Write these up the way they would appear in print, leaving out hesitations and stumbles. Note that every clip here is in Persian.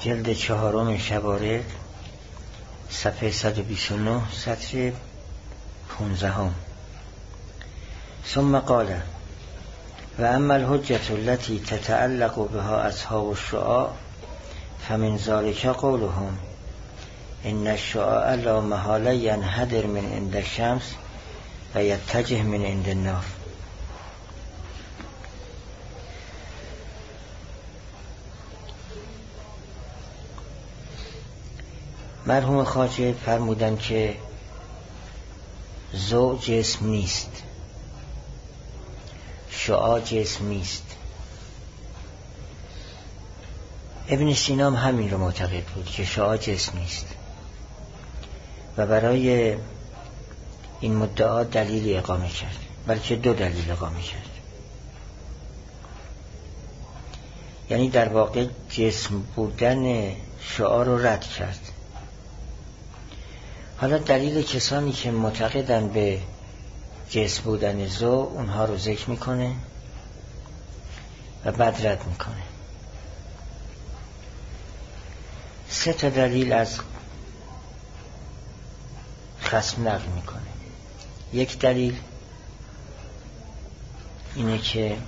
جلد 4 شبارق صفحه 129 سطر 15. ثم قال و اما الحجة التي تتعلق بها اصحاب الشعاع فمن ذلك قولهم ان الشعاع لا محالة ينحدر من عند الشمس و یتجه من عند النار. مرحوم خواجه فرمودن که ضوء جسم نیست، شعاع جسم نیست. ابن سینا هم همین رو معتقد بود که شعاع جسم نیست و برای این مدعا دلیلی اقامه کرد، بلکه 2 دلیل اقامه کرد. یعنی در واقع جسم بودن شعاع رو رد کرد. حالا دلیل کسانی که معتقدن به جسم بودن ضوء اونها رو ذکر میکنه و بعد رد میکنه. 3 دلیل از خصم نقل میکنه. 1 دلیل اینه که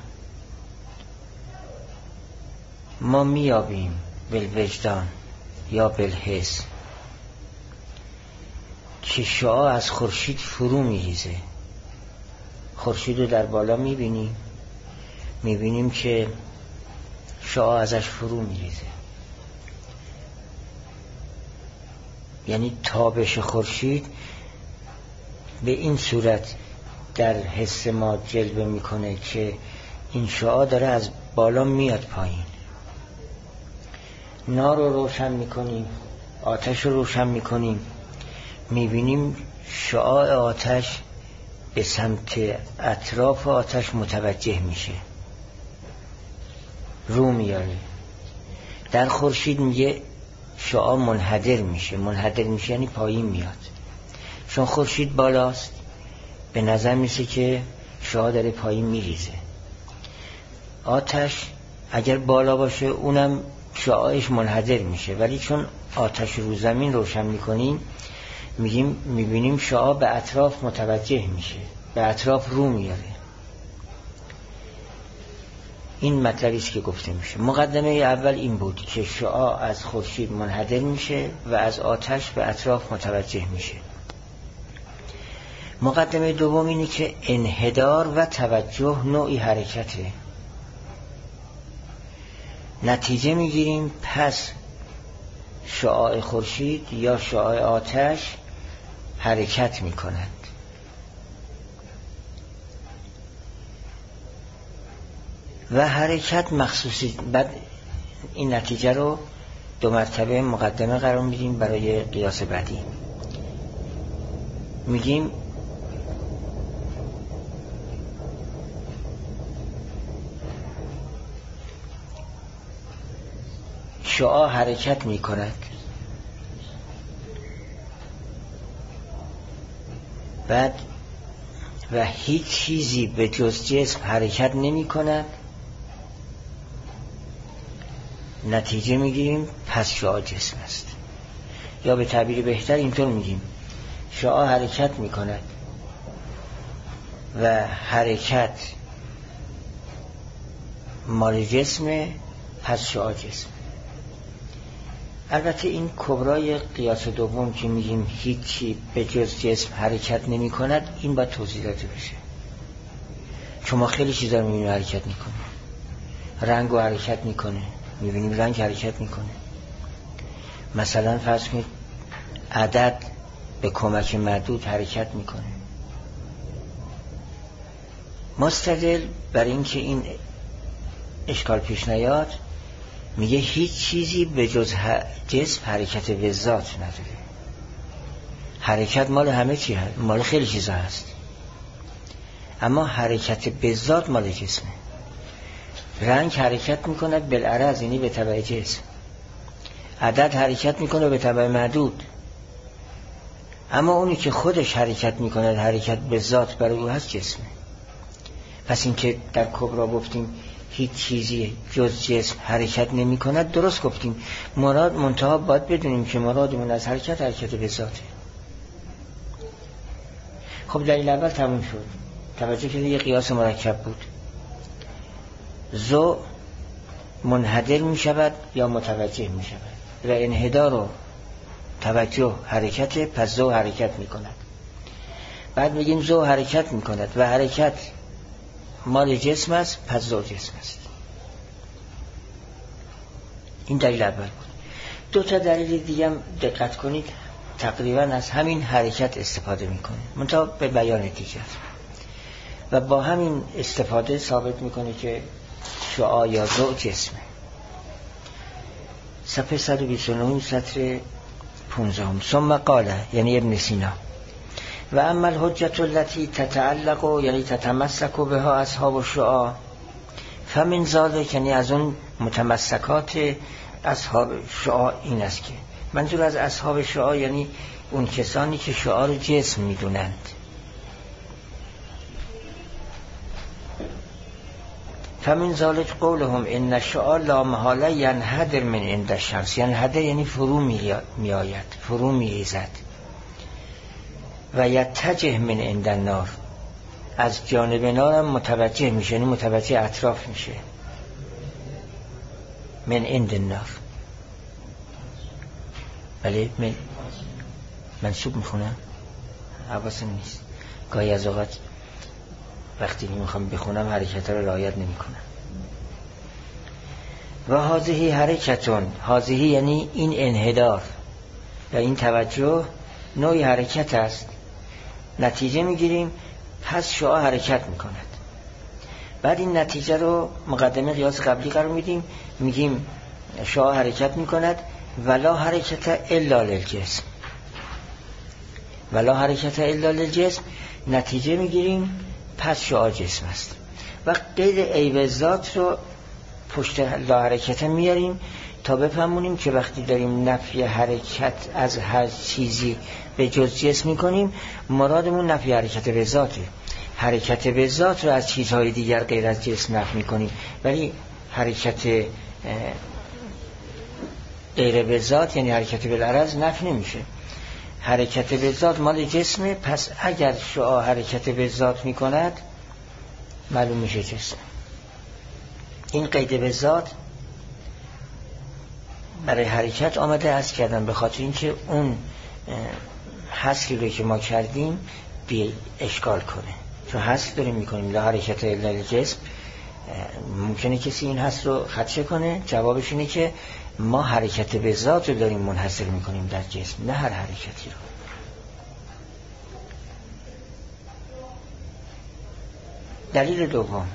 ما میابیم بالوجدان یا بالحس که شعاع از خورشید فرو میریزه. خورشید رو در بالا میبینیم که شعاع ازش فرو میریزه. یعنی تابش خورشید به این صورت در حس ما جلوه میکنه که این شعاع داره از بالا میاد پایین. نار رو روشن میکنیم، آتش رو روشن میکنیم، میبینیم شعاع آتش به سمت اطراف آتش متوجه میشه، رو میاره. در خورشید میگه شعاع منحدر میشه یعنی پایین میاد. چون خورشید بالاست به نظر میسه که شعاع داره پایین میریزه. آتش اگر بالا باشه اونم شعاعش منحدر میشه، ولی چون آتش رو زمین روشن میکنیم میبینیم شعاع به اطراف متوجه میشه، به اطراف رو میاره. این مطلبی است که گفته میشه. مقدمه اول این بود که شعاع از خورشید منحدر میشه و از آتش به اطراف متوجه میشه. مقدمه دوم اینه که انحدار و توجه نوعی حرکته. نتیجه میگیریم پس شعاع خورشید یا شعاع آتش حرکت میکنند. و حرکت مخصوصی. بعد این نتیجه رو 2 مرتبه مقدمه قرار میدیم برای قیاس بعدی. میگیم شعاع حرکت میکند، بعد و هیچ چیزی به جز جسم حرکت نمی کند. نتیجه میگیریم پس شعاع جسم است. یا به تعبیر بهتر اینطور میگیم شعاع حرکت میکند و حرکت مال جسمه، پس شعاع جسم. البته این کبرای قیاس دوم که میگیم هیچی به جز جسم حرکت نمی کند، این باید توضیح داده بشه. چون ما خیلی چیزا رو میبینیم حرکت میکنه. رنگ و حرکت میکنه، میبینیم رنگ حرکت میکنه. مثلا فرض کنید عدد به کمک معدود حرکت میکنه. مستدل برای اینکه این اشکال پیش نیاد میگه هیچ چیزی به جز جسم حرکت به ذات نداره. حرکت مال همه چی هست، مال خیلی چیزا هست، اما حرکت به ذات مال جسمه. رنگ حرکت میکنه بالعرض، یعنی به تبع جسم. عدد حرکت میکنه به تبع معدود، اما اونی که خودش حرکت میکنه حرکت به ذات برای او هست جسمه. پس این که در کبرا گفتیم هیچ چیزی جز جسم حرکت نمی کند، درست گفتیم. مراد منتها باید بدونیم که مرادمون از حرکت به ذاته. خب دلیل اول تموم شد. توجه که یه قیاس مرکب بود. ضوء منحدر می شود یا متوجه می شود و انحدار و توجه حرکت، پس ضوء حرکت می کند. بعد میگیم ضوء حرکت می کند و حرکت مال جسم است، پس ضوء جسم است. این دلیل اول بود. دو تا دلیل دیگه هم دقت کنید تقریبا از همین حرکت استفاده میکنه، منتها به بیان دیگر، و با همین استفاده ثابت میکنه که شعاع یا ضوء جسمه. صفحه 129 سطر 15. ثم قال، یعنی ابن سینا، و اما الحجة التي تتعلق یعنی تتمسک بها اصحاب الشعاع فمن ذلك، یعنی از اون متمسکات اصحاب شعاع این است که منظور از اصحاب شعاع یعنی اون کسانی که شعاع رو جسم میدونند. فمن ذلك قولهم ان الشعاع لا محاله ینحدر من عند الشمس، ینحدر یعنی فرو میآید، فرو میریزد، و یتجه من عند النار، از جانب نارم متوجه میشه، یعنی متوجه اطراف میشه. من عند النار، بله من منصوب میخونم، حواسم نیست، گاهی از اوقات وقتی میخوام بخونم حرکت رو رعایت نمیکنم. و هذه حرکتون، هذه یعنی این انحدار و این توجه نوعی حرکت است. نتیجه میگیریم پس شعاع حرکت میکند. بعد این نتیجه رو مقدمه قیاس قبلی قرار میدیم، میگیم شعاع حرکت میکند ولا حرکت الا للجسم، ولا حرکت الا للجسم، نتیجه میگیریم پس شعاع جسم است. و قید عیب ذات رو پشت لا حرکت میاریم تا بفهمونیم که وقتی داریم نفی حرکت از هر چیزی به جز جسم میکنیم، مرادمون نفی حرکت به ذاته. حرکت به ذات رو از چیزهای دیگر غیر از جسم نفی میکنیم، ولی حرکت غیر به ذات یعنی حرکت بالعرض نفی نمیشه. حرکت به ذات مال جسمه، پس اگر شعاع حرکت به ذات میکند معلوم میشه جسم. این قید به ذات برای حرکت آمده است کردن به خاطر اینکه اون حصری رو که ما کردیم بی اشکال کنه، چون حصر داریم میکنیم لا حرکت الا للجسم. ممکنه کسی این حصر رو خدشه کنه، جوابش اینه که ما حرکت به ذات رو داریم منحصر میکنیم در جسم، نه هر حرکتی رو. دلیل دوم،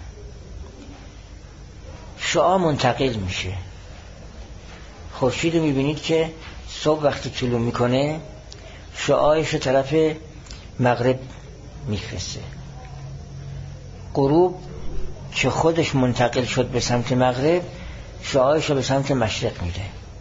شعاع منتقل میشه. خورشید رو میبینید که صبح وقتی طلوع میکنه شعاعش رو طرف مغرب میفرسته، غروب که خودش منتقل شد به سمت مغرب شعاعش رو به سمت مشرق میده.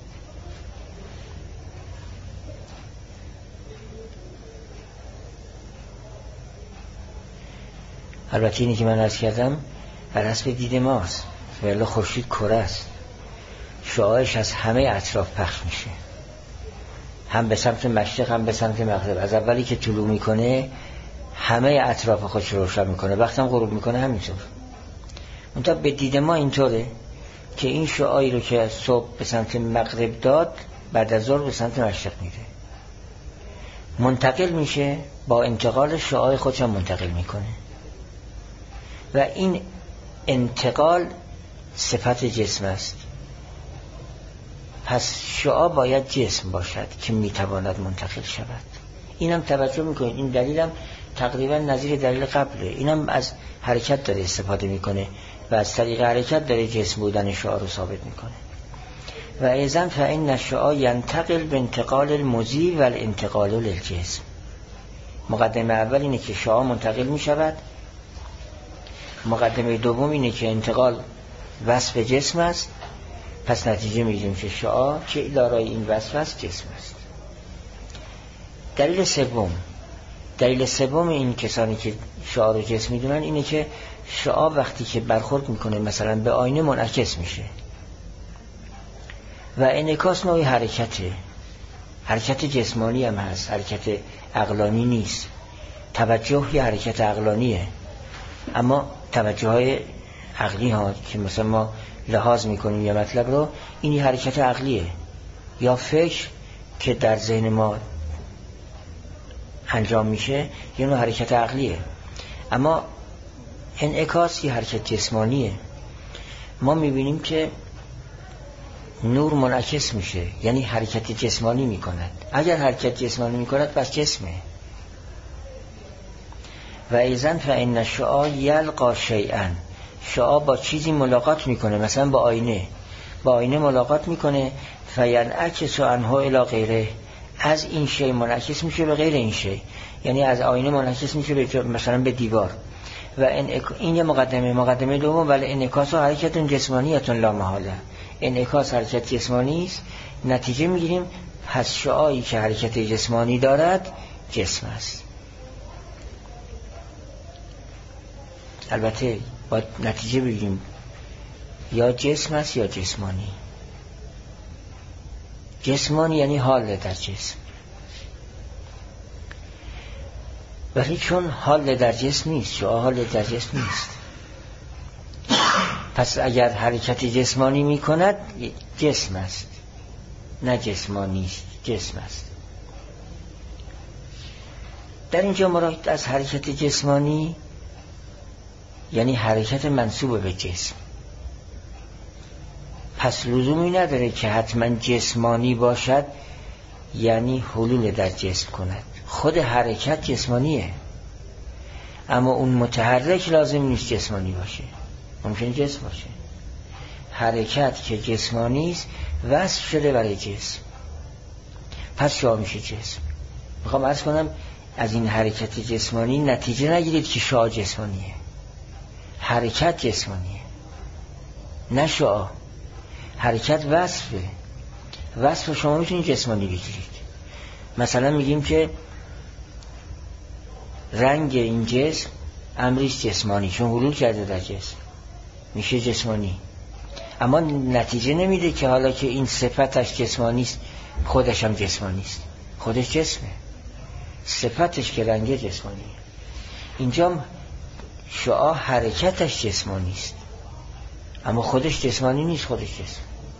البته اینی که من عرض کردم بر حسب دید ماست، ولی خورشید کره است، شعاعش از همه اطراف پخش میشه، هم به سمت مشرق هم به سمت مغرب. از اولی که طلوع میکنه همه اطراف خودش روشن میکنه، وقتی هم غروب میکنه همینطور. منتها به دید ما اینطوره که این شعاعی رو که صبح به سمت مغرب داد بعد از ظهر به سمت مشرق میره، منتقل میشه، با انتقال شعاع خودش هم منتقل میکنه و این انتقال صفت جسم است. پس شعاع باید جسم باشد که میتواند منتقل شود. اینم توجه میکنید، این دلیلم تقریبا نظیر دلیل قبله، اینم از حرکت داره استفاده میکنه و از طریق حرکت داره جسم بودن شعاع رو ثابت میکنه. و ایضا فإن الشعاع ینتقل بانتقال المضی و الانتقال للجسم. مقدمه اول اینه که شعاع منتقل میشود، مقدمه دوم اینه که انتقال وصف جسم است، پس نتیجه میگیریم که شعاع که دارای این وصف است جسم است. دلیل سوم این کسانی که شعاع رو جسم میدونن اینه که شعاع وقتی که برخورد میکنه مثلا به آینه منعکس میشه و انعکاس نوعی حرکته، حرکت جسمانی هم هست، حرکت عقلانی نیست. توجه یه حرکت عقلانیه، اما توجه های عقلی ها که مثلا ما لحاظ میکنیم یه مطلب رو، این یه حرکت عقلیه. یا فکر که در ذهن ما انجام میشه یه نوع حرکت عقلیه، اما انعکاس یه حرکت جسمانیه. ما میبینیم که نور منعکس میشه، یعنی حرکت جسمانی میکند. اگر حرکت جسمانی میکند پس جسمه. و ایزن فإن الشعاع یلقا شیئا، شعاع با چیزی ملاقات میکنه، مثلا با آینه، با آینه ملاقات میکنه. فینعکس عنه الی غیره، از این شی منعکس میشه به غیر این شی، یعنی از آینه منعکس میشه به مثلا به دیوار. و این یه مقدمه دوم، ولی انعکاس و حرکت جسمانیت لا محاله، انعکاس حرکت جسمانی است. نتیجه میگیریم پس شعاعی که حرکت جسمانی دارد جسم است. البته باید نتیجه بگیریم یا جسم است یا جسمانی. جسمانی یعنی حال در جسم، ولی چون حال در جسم نیست، شعاع حال در جسم نیست، پس اگر حرکت جسمانی می کند جسم است، نه جسمانی است، جسم است. در اینجا مراد از حرکت جسمانی یعنی حرکت منسوب به جسم. پس لزومی نداره که حتما جسمانی باشد یعنی حلول در جسم کند. خود حرکت جسمانیه، اما اون متحرک لازم نیست جسمانی باشه، ممکنه جسم باشه. حرکت که جسمانی است وصف شده برای جسم، پس شعاع میشه جسم. میخوام عرض کنم از این حرکت جسمانی نتیجه نگیرید که شعاع جسمانیه. حرکت جسمانیه نه شعاع. حرکت وصفه، وصف شما میتونید جسمانی بگیرید. مثلا میگیم که رنگ این جسم امریست جسمانی، چون حلول کرده در جسم میشه جسمانی. اما نتیجه نمیده که حالا که این صفتش جسمانی است خودش هم جسمانی است. خودش جسمه، صفتش که رنگ جسمانیه. اینجا شعاع حرکتش جسمانی است اما خودش جسمانی نیست، خودش جسم.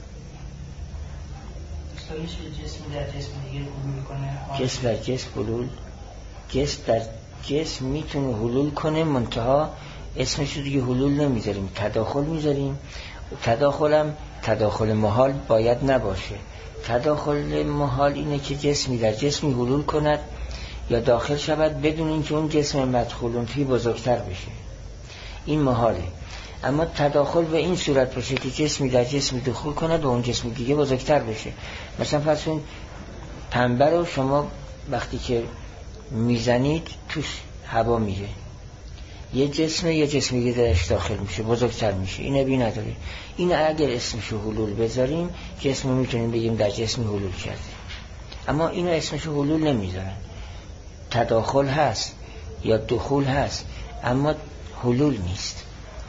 جسم در جسم دیگه حلول کنه، جسم در جسم حلول، جسم در جسم میتونه حلول کنه، منتها اسمش رو دیگه حلول نمیذاریم، تداخل میذاریم. تداخلم تداخل محال باید نباشه. تداخل محال اینه که جسمی در جسمی حلول کند یا داخل شود بدون اینکه اون جسم مدخولون فی بزرگتر بشه، این محاله. اما تداخل به این صورت باشه که جسمی در جسمی دخول کند و اون جسم دیگه بزرگتر بشه. مثلا فرض کنید پنبه رو شما وقتی که میزنید توش هوا میره، یه جسم دیگه درش داخل میشه، بزرگتر میشه. این ابی نداره. این اگر اسمشو حلول بذاریم جسم میتونیم بگیم در جسمی حلول کرده، اما اینو اسمشو حلول نمیذارن. تداخل هست یا دخول هست اما حلول نیست.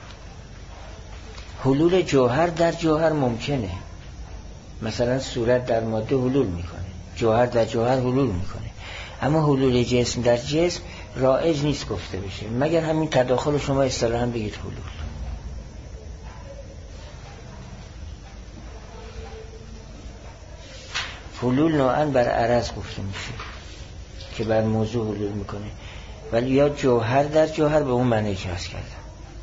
حلول جوهر در جوهر ممکنه، مثلا صورت در ماده حلول میکنه، جوهر در جوهر حلول میکنه، اما حلول جسم در جسم رایج نیست گفته بشه، مگر همین تداخل شما اصطلاحاً بگید حلول. حلول نوعاً بر عرض گفته میشه که بر موضوع حلول میکنه، ولی یا جوهر در جوهر به اون معنی که عرض کردم.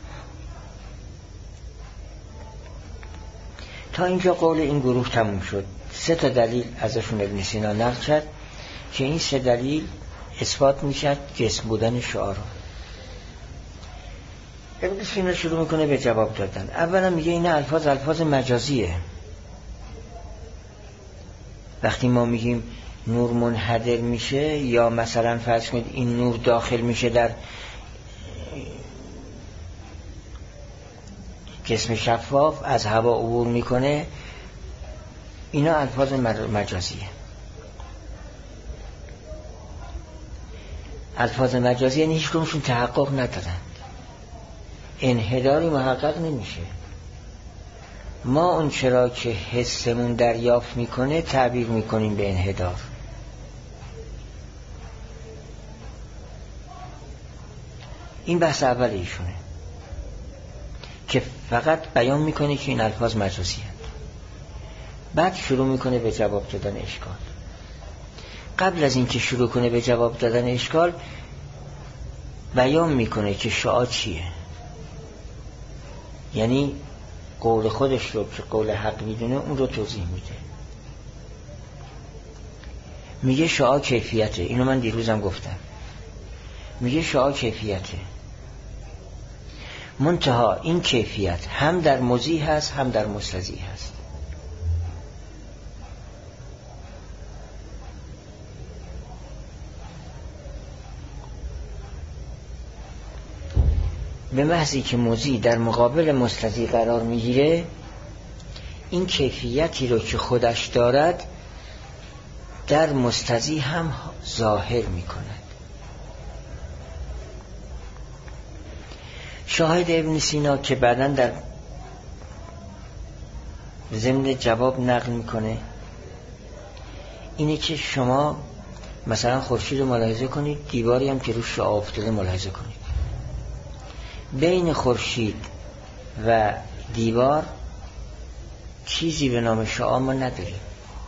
تا اینجا قول این گروه تموم شد. 3 دلیل ازشون ابن سینا نقل کرد که این 3 دلیل اثبات میشد جسم بودن شعاع رو. ابن سینا شروع میکنه به جواب دادن. اولا میگه این الفاظ مجازیه. وقتی ما میگیم نور منحدر میشه یا مثلا فرض کنید این نور داخل میشه در جسم شفاف، از هوا عبور میکنه، اینا الفاظ مجازیه. الفاظ مجازی یعنی هیچ کدومشون تحقق ندارن. انحداری محقق نمیشه. ما اون چرا که حسمون دریافت میکنه تعبیر میکنیم به انحدار. این بحث اول ایشونه که فقط بیان میکنه که این الفاظ مجازی هست. بعد شروع میکنه به جواب دادن اشکال. قبل از اینکه شروع کنه به جواب دادن اشکال بیان میکنه که شعاع چیه، یعنی قول خودش رو که قول حق میدونه اون رو توضیح میده. میگه شعاع کیفیته، اینو من دیروزم گفتم. میگه شعاع کیفیته، منتها این کیفیت هم در مضی هست هم در مستضی هست. به محضی که مضی در مقابل مستضی قرار میگیره، این کیفیتی رو که خودش دارد در مستضی هم ظاهر میکند. شاهد ابن سینا که بعداً در ضمن جواب نقل میکنه اینه که شما مثلا خورشید رو ملاحظه کنید، دیواری هم که روش شعاع افتاده ملاحظه کنید. بین خورشید و دیوار چیزی به نام شعاع ما نداریم.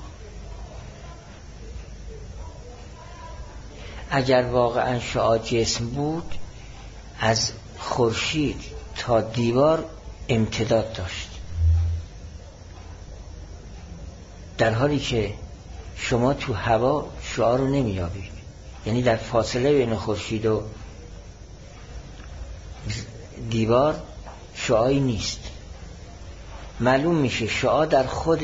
اگر واقعا شعاع جسم بود از خورشید تا دیوار امتداد داشت، در حالی که شما تو هوا شعاع رو نمیابید. یعنی در فاصله بین خورشید و دیوار شعاعی نیست. معلوم میشه شعاع در خود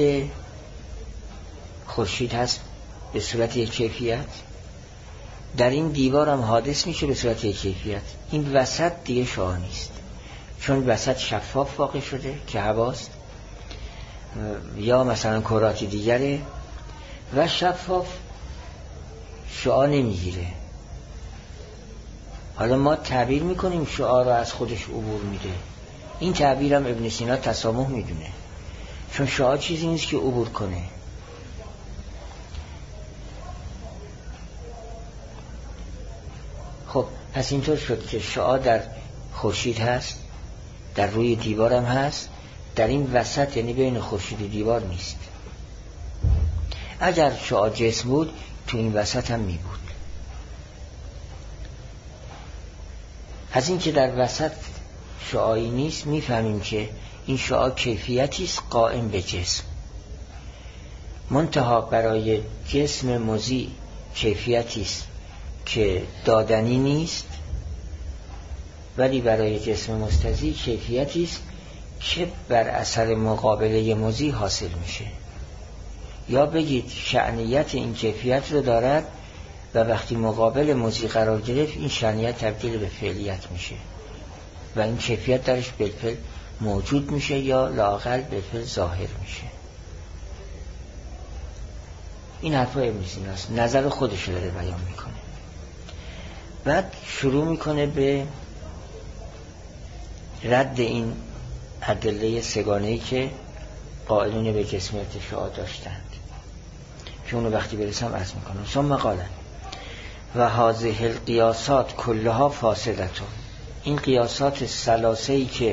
خورشید هست به صورت یک کیفیت، در این دیوار هم حادث میشه به صورت یک کیفیت. این وسط دیگه شعاع نیست، چون وسط شفاف واقع شده که هواست یا مثلا کرات دیگره و شفاف شعاع نمیگیره. حالا ما تعبیر میکنیم شعاع رو از خودش عبور میده. این تعبیر هم ابن سینا تسامح میدونه، چون شعاع چیزی نیست که عبور کنه. خب پس اینطور شد که شعاع در خورشید هست، در روی دیوار هم هست، در این وسط یعنی بین خورشید و دیوار نیست. اگر شعاع جسم بود تو این وسط هم می بود. از این که در وسط شعاعی نیست میفهمیم که این شعاع کیفیتی است قائم به جسم. منتها برای جسم مضی کیفیتی است که دادنی نیست، ولی برای جسم مستضی کیفیتی است که بر اثر مقابله مضی حاصل میشه. یا بگید شأنیت این کیفیت رو دارد و وقتی مقابل مضی قرار گرفت این شأنیت تبدیل به فعلیت میشه و این کیفیت درش بالفعل موجود میشه یا لااقل بالفعل ظاهر میشه. این حرفا ابن سینا است، نظر خودش رو داره بیان میکنه. بعد شروع میکنه به رد این ادله سگانه‌ای که قائلون به جسمیت شعاع داشتند که اونو وقتی برسم عرض میکنم. ثم قال و هذه القیاسات کلها فاسدتون. این قیاسات ثلاثه‌ای که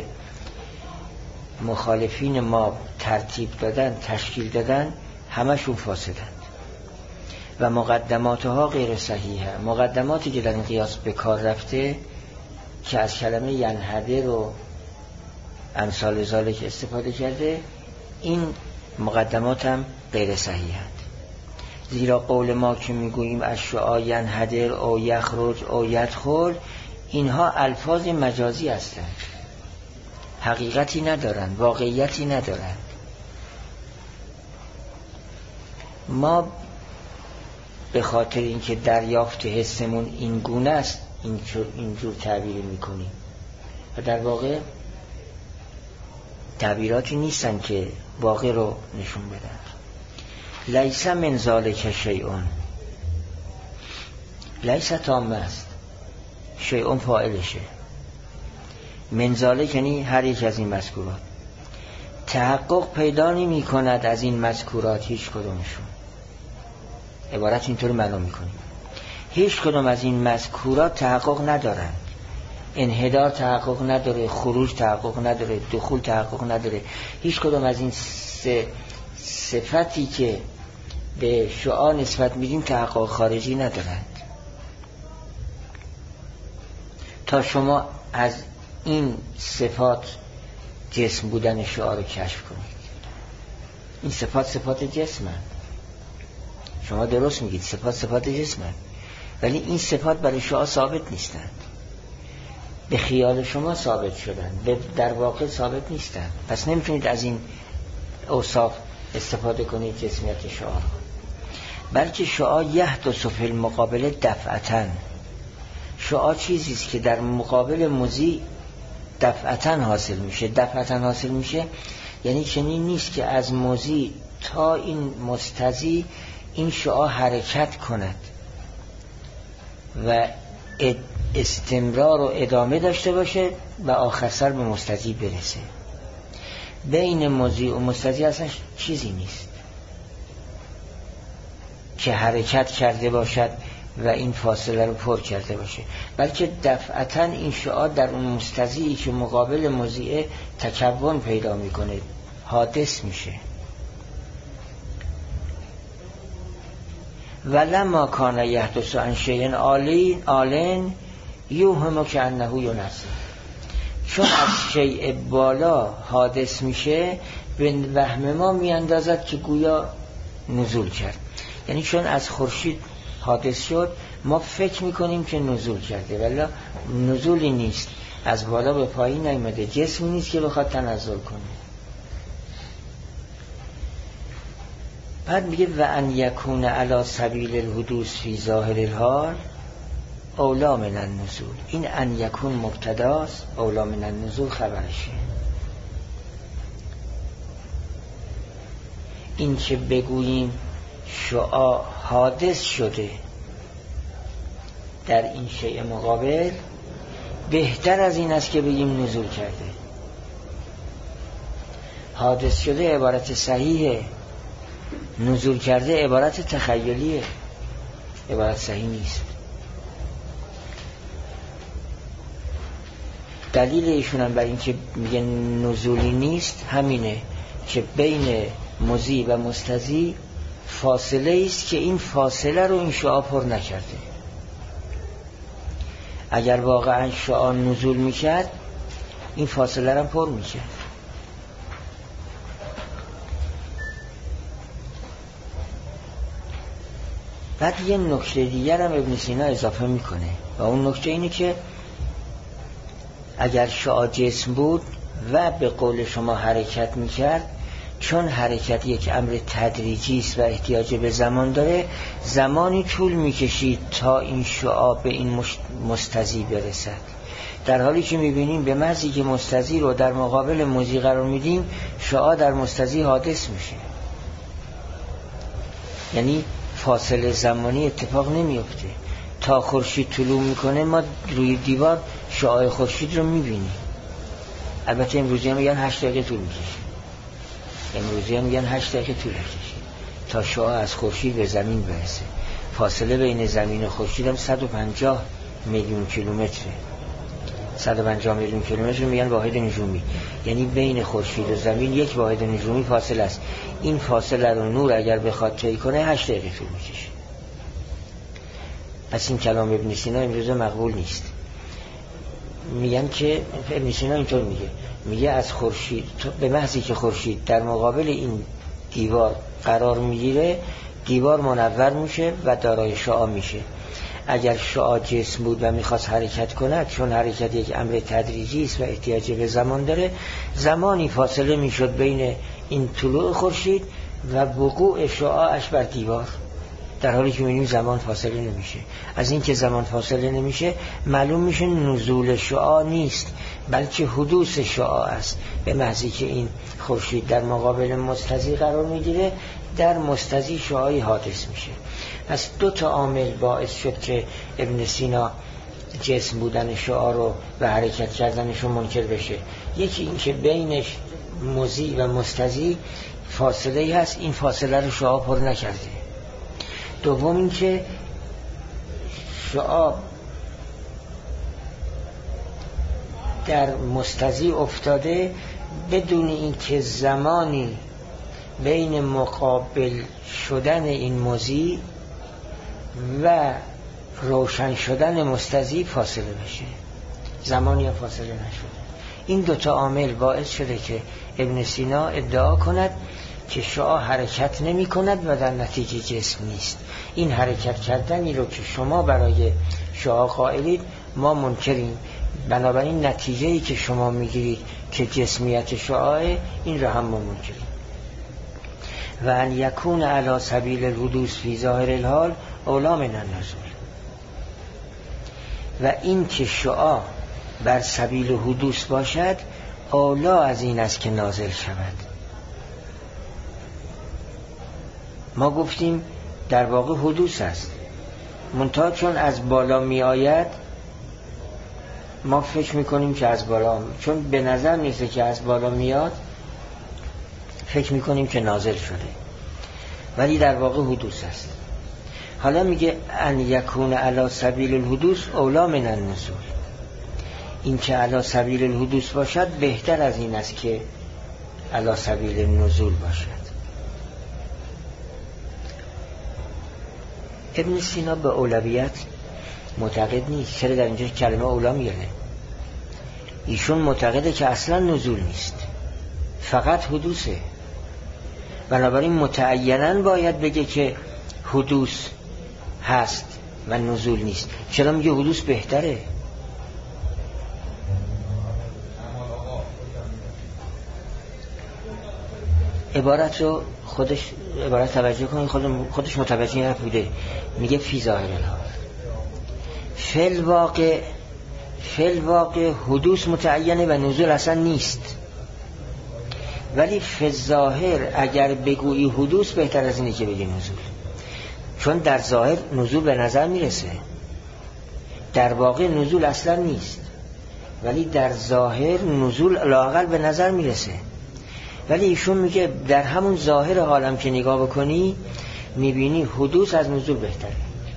مخالفین ما ترتیب دادن تشکیل دادن همشون فاسدند و مقدماتها غیر صحیحه. مقدماتی که در این قیاس به کار رفته که از کلمه ینحدر و امثال ذالک استفاده کرده، این مقدمات هم غیر صحیحند. زیرا قول ما که میگوییم الشعاع ینحدر او یخرج او یدخل، اینها الفاظ مجازی هستند، حقیقتی ندارند، واقعیتی ندارند. ما به خاطر اینکه دریافت حسمون این گونه است اینجور تعبیر میکنیم و در واقع تعبیراتی نیستن که واقع رو نشون بدن. لیس من ذالک شیئون، لیس تام است، شیئون فاعلشه. منزاله یعنی هر یک از این مذکورات. تحقق پیدا نمی کند از این مذکورات هیچ کدومشون. عبارت اینطور معنا میکنیم هیچ کدوم از این مذکورات تحقق ندارن. انحدار تحقق نداره، خروج تحقق نداره، دخول تحقق نداره. هیچ کدوم از این صفتی که به شعاع نسبت میدیم تحقق خارجی ندارند. تا شما از این صفات جسم بودن شعاع رو کشف کنید. این صفات جسمند. شما درست میگید صفات جسمند، ولی این صفات برای شعاع ثابت نیستند. به خیال شما ثابت شدن، در واقع ثابت نیستند. پس نمیتونید از این اوصاف استفاده کنید جسمیت شعاع. بلکه شعاع یحدث فی المقابله دفعتاً. شعاع چیزی است که در مقابل مضی دفعتاً حاصل میشه. دفعتاً حاصل میشه یعنی چنین نیست که از مضی تا این مستضی این شعاع حرکت کند و استمرار و ادامه داشته باشه و آخر سر به مستضی برسه. بین مضی و مستضی اصلا چیزی نیست که حرکت کرده باشد و این فاصله رو پر کرده باشه، بلکه دفعتاً این شعاع در اون مستضیی که مقابل مضیء تکون پیدا میکنه، حادث میشه. ولما کان یحدث عن شیء عالٍ یوهم کأنه ینزل. چون از شیء بالا حادث میشه به وهم ما میاندازد که گویا نزول کرد. یعنی چون از خورشید حادث شد ما فکر میکنیم که نزول کرده، ولی نزولی نیست، از بالا به پایین نیامده، جسمی نیست که بخواد تنزل کنه. بعد میگه و ان یکون علی سبیل الحدوث فی ظاهر الحال اولا من النزول. این ان یکون مبتداست، اولا من النزول خبرشه. این که بگوییم شعاع حادث شده در این شیء مقابل بهتر از این است که بگیم نزول کرده. حادث شده عبارت صحیحه، نزول کرده عبارت تخیلیه، عبارت صحیح نیست. دلیل ایشون هم بر این که میگه نزولی نیست همینه که بین مضی و مستضی فاصله است که این فاصله رو این شعاع پر نکرده. اگر واقعا شعاع نزول میکرد این فاصله رو پر میکرد. بعد یه نکته دیگر هم ابن سینا اضافه میکنه و اون نکته اینه که اگر شعاع جسم بود و به قول شما حرکت میکرد، چون حرکت یک امر تدریجی است و احتیاج به زمان داره، زمانی طول میکشید تا این شعاع به این مستضی برسد. در حالی که میبینیم به محضی که مستضی رو در مقابل مضی قرار میدیم شعاع در مستضی حادث میشه. یعنی فاصله زمانی اتفاق نمیفته. تا خورشید طلوع میکنه ما روی دیوار شعاع خورشید رو میبینیم. البته امروزی هم میگن 8 دقیقه طول میکشه، امروزی هم میگن 8 دقیقه طول میکشه تا شعاع از خورشید به زمین برسه. فاصله بین زمین و خورشید هم 150 میلیون کیلومتره. 150 میلیون کیلومتر میگن واحد نجومی، یعنی بین خورشید و زمین یک واحد نجومی فاصله است. این فاصله رو نور اگر بخواد طی کنه 8 دقیقه طول میکشه. پس این کلام ابن سینا امروزه مقبول نیست. میگن که ابن سینا اینطور میگه از خورشید به محضی که خورشید در مقابل این دیوار قرار میگیره دیوار منور میشه و دارای شعاع میشه. اگر شعاع جسم بود و میخواست حرکت کند، چون حرکت یک امر تدریجی است و احتیاج به زمان داره، زمانی فاصله میشد بین این طلوع خورشید و وقوع شعاعش بر دیوار، در حالی که می‌بینیم زمان فاصله نمیشه. از این که زمان فاصله نمیشه معلوم میشه نزول شعاع نیست بلکه حدوث شعاع است. به محضی که این خورشید در مقابل مستضی قرار میگیره در مستضی شعاعی حادث میشه. پس 2 عامل باعث شد که ابن سینا جسم بودن شعاع رو و حرکت کردنش رو منکر بشه. یکی این که بینش مضی و مستضی فاصله‌ای هست، این فاصله رو شعاع پر نکرده. دوم این که شعاع در مستضی افتاده بدون اینکه زمانی بین مقابل شدن این مضی و روشن شدن مستضی فاصله بشه، زمانی فاصله نشده. این دوتا عامل باعث شده که ابن سینا ادعا کند که شعاع حرکت نمی کند و در نتیجه جسم نیست. این حرکت کردنی رو که شما برای شعاع قائلید ما منکریم، بنابراین نتیجه‌ای که شما میگیرید که جسمیت شعاع، این رو هم ما منکریم. و ان یکون علی سبیل الحدوث فی ظاهر الحال اولی من النزول، و این که شعاع بر سبیل حدوث باشد اولا از این است که نازل شود. ما گفتیم در واقع حدوث است، منتها چون از بالا می آید ما فکر میکنیم که از بالا، چون به نظر میرسه که از بالا میاد فکر میکنیم که نازل شده، ولی در واقع حدوث است. حالا میگه ان یکون علی سبیل الحدوث اولا من النزول، این که علی سبیل الحدوث باشد بهتر از این است که علی سبیل النزول باشد. ابن سینا به اولویت معتقد نیست. چرا در اینجا کلمه اولا میاره؟ ایشون معتقده که اصلا نزول نیست، فقط حدوثه. بنابراین متعیناً باید بگه که حدوث هست و نزول نیست. چرا میگه حدوث بهتره؟ عبارت رو خودش عبارت توجه کنید، خودش متوجه نبوده. میگه فی ظاهر الحال، فی الواقع حدوث متعینه و نزول اصلا نیست، ولی فی الظاهر اگر بگویی حدوث بهتر از اینه که بگی نزول، چون در ظاهر نزول به نظر میرسه، در واقع نزول اصلا نیست، ولی در ظاهر نزول لااقل به نظر میرسه. ولی ایشون میگه در همون ظاهر حالم که نگاه بکنی میبینی حدوث از نزول بهتره.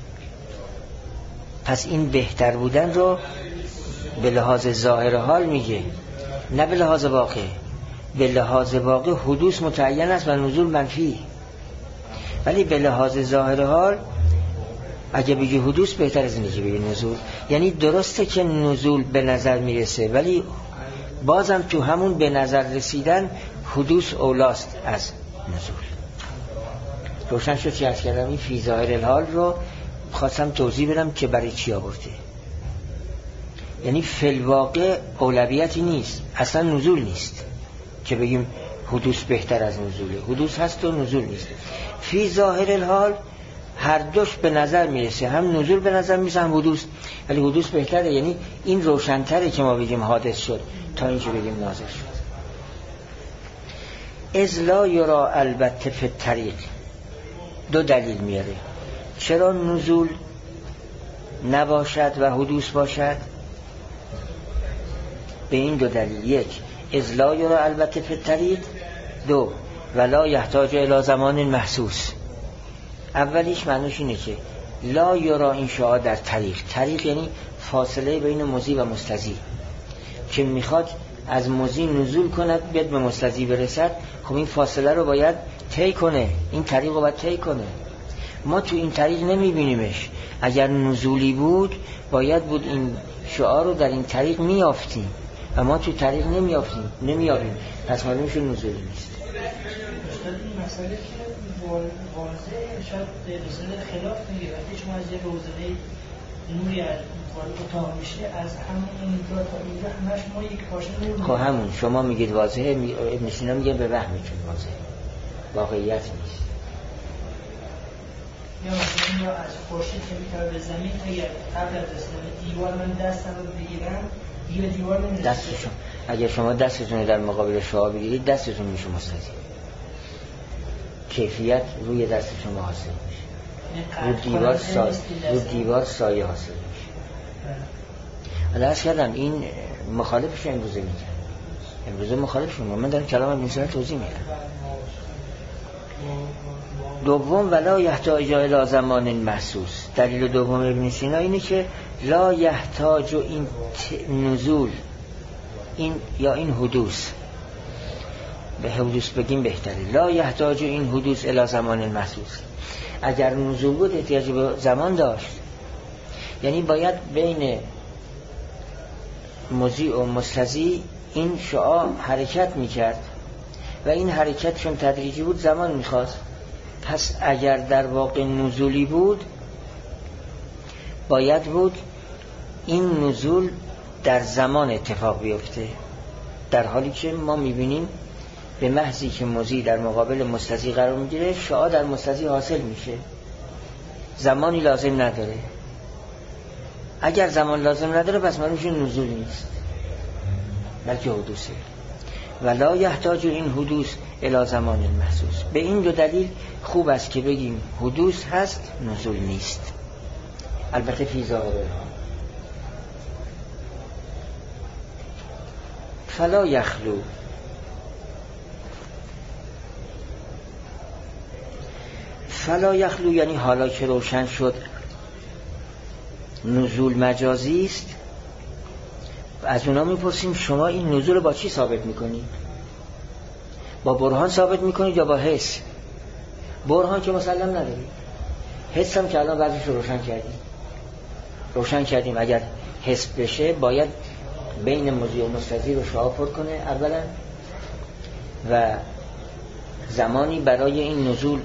پس این بهتر بودن رو به لحاظ ظاهر حال میگه، نه به لحاظ واقع. به لحاظ واقع حدوث متعین است و نزول منفی، ولی به لحاظ ظاهر حال اگه بگی حدوث بهتر از اینه که بگی نزول. یعنی درسته که نزول به نظر میرسه، ولی بازم تو همون به نظر رسیدن حدوث اولاست از نزول. روشن شد چی عرض کردم؟ این فی ظاهر الحال رو خواستم توضیح بدم که برای چی آورده. یعنی فی الواقع اولویتی نیست، اصلا نزول نیست که بگیم حدوث بهتر از نزوله. حدوث هست و نزول نیست. فی ظاهر الحال هر دوش به نظر میرسه، هم نزول به نظر میرسه هم حدوث، ولی حدوث بهتره. یعنی این روشن‌تره که ما بگیم حادث شد تا اینکه بگیم نازل شد. اذ لا یرا البته فی الطریق، دو دلیل میاره چرا نزول نباشد و حدوث باشد. به این دو دلیل: یک، اذ لا یرا البته فی الطریق، دو، ولا یحتاج الی زمان محسوس. اولیش معنیش اینه که لا یرا این شعاع در طریق یعنی فاصله بین مضی و مستضی، که میخواد از مضی نزول کند بیاد به مستضی برسد. خب این فاصله رو باید طی کنه، این طریق رو باید طی کنه. ما تو این طریق نمیبینیمش. اگر نزولی بود باید بود این شعاع رو در این طریق میافتیم و ما تو طریق نمیابیم، پس معلومه که نزولی نیست. این مسئله که واضحه شاید رساله خلاف میگه وقتی شما از یه روزنه نوری از اتاق میشه، از همون اینجا تا اینجا همش ما یک پارچه نور. خب همون شما میگید واضحه، ابن سینا میگه به وهمتون واضحه، واقعیت نیست. یا مثلا از خورشید که میتونه به زمین اگر قبل از رسیدن دیوار من دستم رو بگیرم دیگه دیوار نمیرسه. دستشون اگر شما دستتون رو در مقابل شعاع بگیرید دستتون میشه مستضی، کیفیت روی دست شما حاصل میشه، رو دیوار سایه حاصل میشه. عرض کردم این مخالفشون امروزه میگن، امروزه مخالفشون، من دارم کلام ابن سینا توضیح میدم. دوم ولا یحتاج الی زمان محسوس. دلیل دوم ابن سینا اینه که لا یحتاج این نزول این یا این حدوث، به حدوث بگیم بهتره، لا یحتاج این حدوث الی زمان محسوس. اگر نزول بود احتیاج به زمان داشت، یعنی باید بین مضی و مستضی این شعاع حرکت میکرد و این حرکت چون تدریجی بود زمان میخواست. پس اگر در واقع نزولی بود باید بود این نزول در زمان اتفاق بیفته، در حالی که ما میبینیم به محضی که مضی در مقابل مستضی قرار میگیره شعاع در مستضی حاصل میشه، زمانی لازم نداره. اگر زمان لازم نداره پس معلوم میشه نزول نیست بلکه حدوثه. ولا یحتاج این حدوث الی زمان محسوس. به این دو دلیل خوب است که بگیم حدوث هست نزول نیست، البته فی ظاهره. فلا یخلو، فلا یخلو یعنی حالا که روشن شد نزول مجازی است، از اونا میپرسیم شما این نزول رو با چی ثابت میکنید؟ با برهان ثابت میکنید یا با حس؟ برهان که مسلم ندارید، حس هم که الان بعضیش رو روشن کردیم. اگر حس بشه باید بین مضی و مستضی رو شعاع پر کنه اولا و زمانی برای این نزول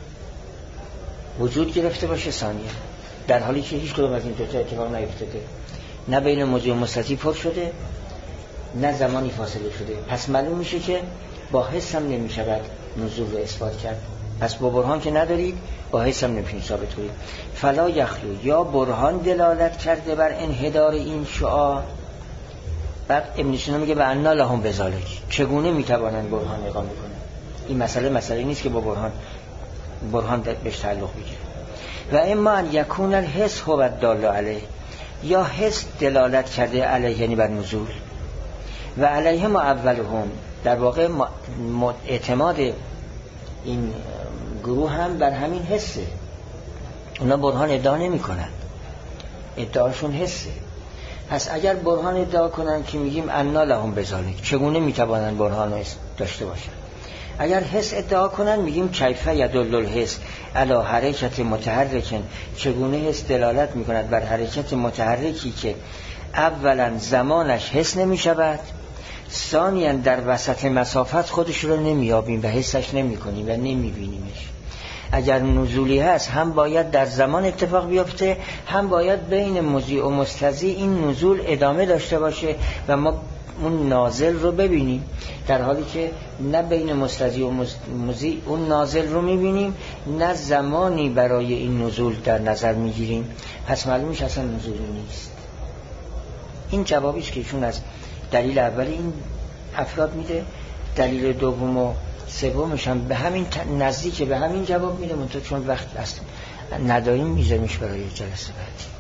وجود گرفته باشه ثانیه، در حالی که هیچ کدوم از این دو تا اتفاق نیفتاده، نه بین مضی و مستضی پر شده نه زمانی فاصله شده. پس معلوم میشه که با حس هم نمیشود نزول رو اثبات کرد. پس با برهان که ندارید با حس هم نمیشین ثابت کنید. فلا یخلو، یا برهان دلالت کرده بر انحدار این شعاع. بعد ابن سینا میگه و انا لهم بذالک، چگونه میتوانند برهان اقامه کنند. این مسئله نیست که با برهان بهش تعلق بگیره. و اما ان یکون الحس هو الدال علیه، یا حس دلالت کرده علیه یعنی بر نزول، و علیه ما اولهم، در واقع اعتماد این گروه هم بر همین حسه. اونا برهان ادعا نمی کنند، ادعاشون حسه. پس اگر برهان ادعا کنن که میگیم انا لهم بذالک، چگونه میتوانند برهان رو داشته باشن؟ اگر حس ادعا کنن میگیم کیف یدل الحس علی حرکت متحرکن، چگونه حس دلالت میکند بر حرکت متحرکی که اولا زمانش حس نمیشود، ثانیا در وسط مسافت خودش رو نمیابیم و حسش نمیکنیم و نمیبینیمش. اگر نزولی هست هم باید در زمان اتفاق بیفته، هم باید بین مضی و مستضی این نزول ادامه داشته باشه و ما اون نازل رو ببینیم، در حالی که نه بین مستضی و مضی اون نازل رو میبینیم نه زمانی برای این نزول در نظر میگیریم. پس معلومش اصلا نزولی نیست. این جوابیش که ایشون از دلیل اولی این افراد میده، دلیل دوم و سومش هم به همین نزدیک به همین جواب میده، منتها چون وقت است نداریم میذاریمش برای جلسه بعد.